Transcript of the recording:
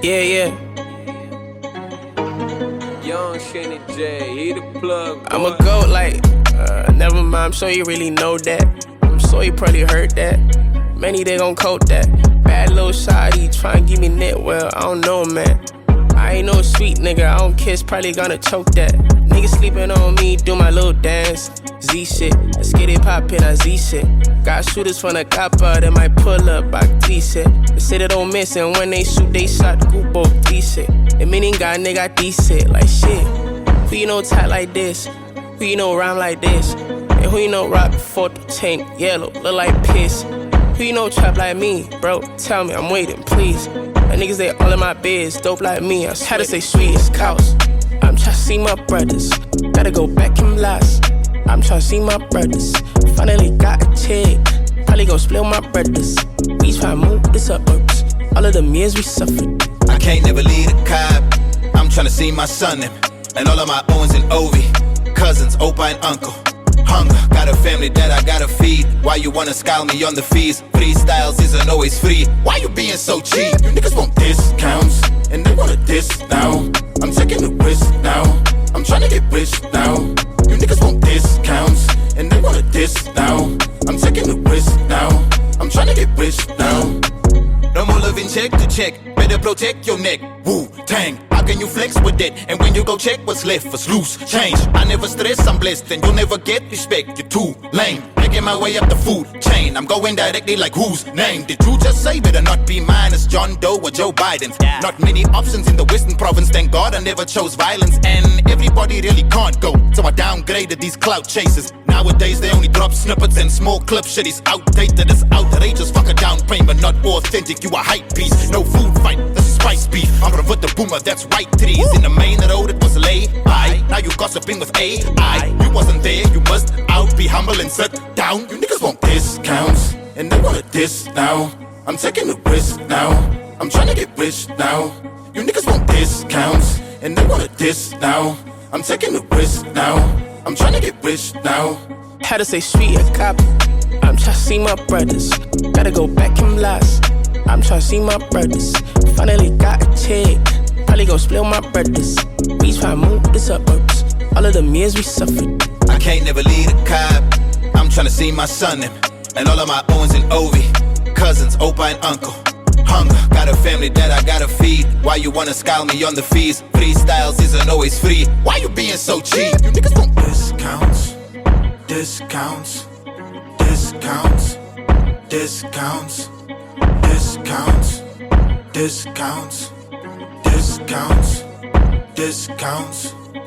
Yeah. Young Shanny J, he the plug. I'm a goat like, never mind, I'm sure you really know that. I'm sure you probably heard that. Many they gon' coat that. Bad little shawty, tryna give me knit, well, I don't know, man. I ain't no sweet nigga, I don't kiss, probably gonna choke that. Niggas sleeping on me, do my little dance. Z shit, let's get it poppin', I Z shit. Got shooters from the copper that might pull up, I T shit. They say they don't miss, and when they shoot, they shot Goobo D shit. The meaning got nigga D shit, like shit. Who you know tight like this? Who you know rhyme like this? And who you know rock before the tank, yellow, look like piss? Who you know trap like me, bro? Tell me, I'm waiting, please. The niggas, they all in my biz, dope like me. I had to say sweet as cows. I'm tryna see my brothers. Gotta go back and last. I'm tryna see my brothers. Finally got a chick. Probably gon' split my brothers. We tryna move the suburbs. All of them years we suffered. I can't never lead a cab. I'm tryna see my son them. And all of my Owens and Ovi. Cousins, Opa and Uncle. Hunger, got a family that I gotta feed. Why you wanna scale me on the fees? Freestyles isn't always free. Why you being so cheap? You niggas want discounts, and they wanna diss now. I'm taking the risk now. I'm tryna get rich now. You niggas want discounts, and they wanna diss now. I'm taking the risk now. I'm tryna get rich now. No more living check to check. Better protect your neck. Wu-Tang. How can you flex with it? And when you go check what's left, it's loose change. I never stress, I'm blessed, and you'll never get respect. You're too lame. Making my way up the food chain. I'm going directly like whose name? Did you just say better not be mine as John Doe or Joe Biden? Not many options in the Western province. Thank God I never chose violence. And everybody really can't go. So I downgraded these clout chasers. Nowadays they only drop snippets and small clips. Shit is outdated, it's outrageous. Fuck a down payment, not authentic. You a hype piece, no food fight. This is spice beef. I'm gonna put the boomer, that's right trees. In the main road it was lay by. Now you gossiping with AI. You wasn't there, you must out. Be humble and sit down. You niggas want discounts, and they wanna diss now. I'm taking the risk now. I'm tryna get rich now. You niggas want discounts, and they wanna diss now. I'm taking the risk now. I'm tryna get rich now. Had to say sweet a cop. I'm tryna see my brothers. Gotta go back and last. I'm tryna see my brothers. Finally got a chick. Probably gon' split my brothers. We tryna move the suburbs. All of them years we suffered. I can't never lead a cab. I'm tryna see my son them. And all of my Owens and Ovi. Cousins, Opa and Uncle. Hunger, got a family that I gotta feed. Why you wanna scale me on the fees? Freestyles isn't always free. Why you being so cheap? You niggas want discounts, discounts, discounts, discounts, discounts, discounts, discounts, discounts.